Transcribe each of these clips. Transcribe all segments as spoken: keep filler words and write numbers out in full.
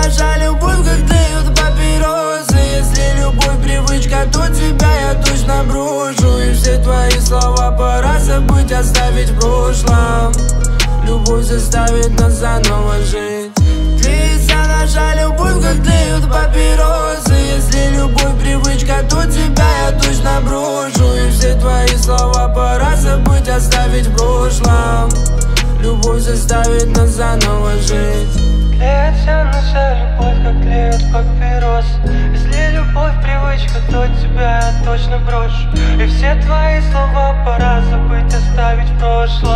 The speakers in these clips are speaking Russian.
наша любовь, как тлеют папиросы. Если любовь привычка, то тебя я точно брошу. И все твои слова пора забыть, оставить в прошлом. Любовь заставит нас заново жить. Тлеется наша любовь, как тлеют папиросы. Если любовь привычка, то тебя я точно брошу. И все твои слова пора забыть, оставить в прошлом. Любовь заставит нас заново жить. Тлеется наша любовь, как тлеют папиросы. Если любовь привычка, то тебя я точно брошу. И все твои слова пора забыть, оставить в прошлом.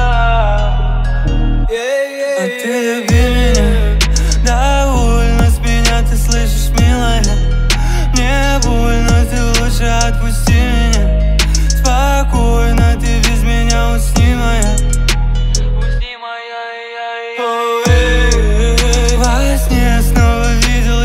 А ты люби меня, довольна с меня, ты слышишь, милая. Мне больно, ты лучше отпусти меня. Спокойно, ты без меня усни, моя. Усни, моя, я, я. Во сне снова видел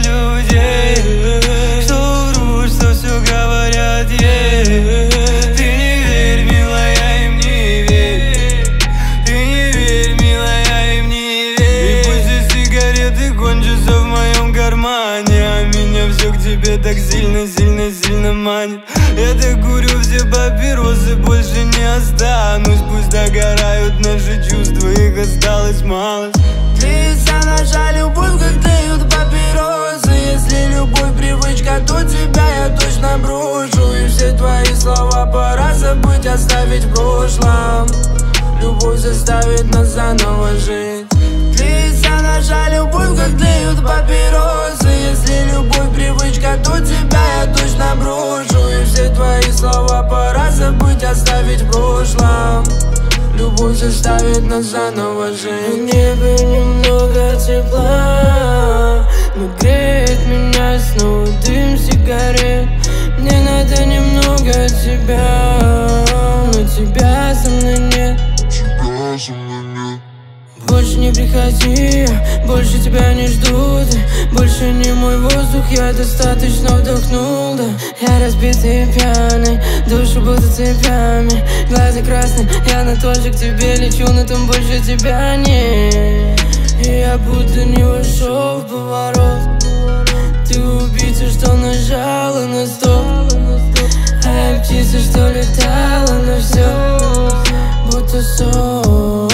людей, что врут, что все говорят ей. Ты не верь, милая, им не верь. Ты не верь, милая, им не верь. И пусть эти сигареты кончатся в моем кармане, а меня все к тебе так сильно, сильно, сильно манит. Я так курю все папиросы, больше не останусь. Пусть догорают наши чувства, их осталось мало. Тлеется наша любовь, как тлеют папиросы. Если любовь привычка, то тебя я точно брошу. И все твои слова пора забыть, оставить в прошлом. Любовь заставит нас заново жить. Тлеется наша любовь, как тлеют папиросы. Если любовь привычка, то тебя я точно брошу. И все твои слова пора забыть, оставить в прошлом. Любовь заставит нас заново жить. В небе немного тепла, но греет меня снова дым сигарет. Мне надо немного тебя, но тебя со мной нет. Тебя со мной нет. Больше не приходи, больше тебя не жду. Ты больше не мой воздух, я достаточно вдохнул, да. Я разбитый и пьяный, душу будто цепями. Глаза красные, я на тоже к тебе лечу, но там больше тебя нет. И я будто не вошел в поворот. Ты убийца, что нажала на стоп, а я птица, что летала на все, будто сон.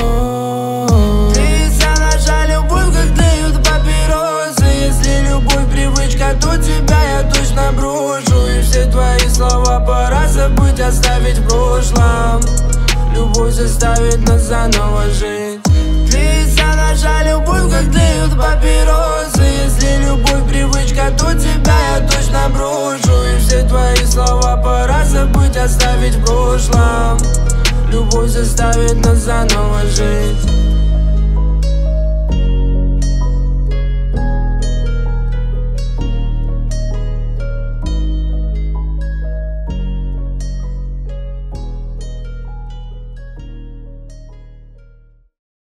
То тебя я точно брошу. И все твои слова пора забыть, оставить в прошлом. Любовь заставит нас заново жить. Тлеется наша любовь, как тлеют папиросы. Если любовь привычка, то тебя я точно брошу. И все твои слова пора забыть, оставить в прошлом. Любовь заставит нас заново жить.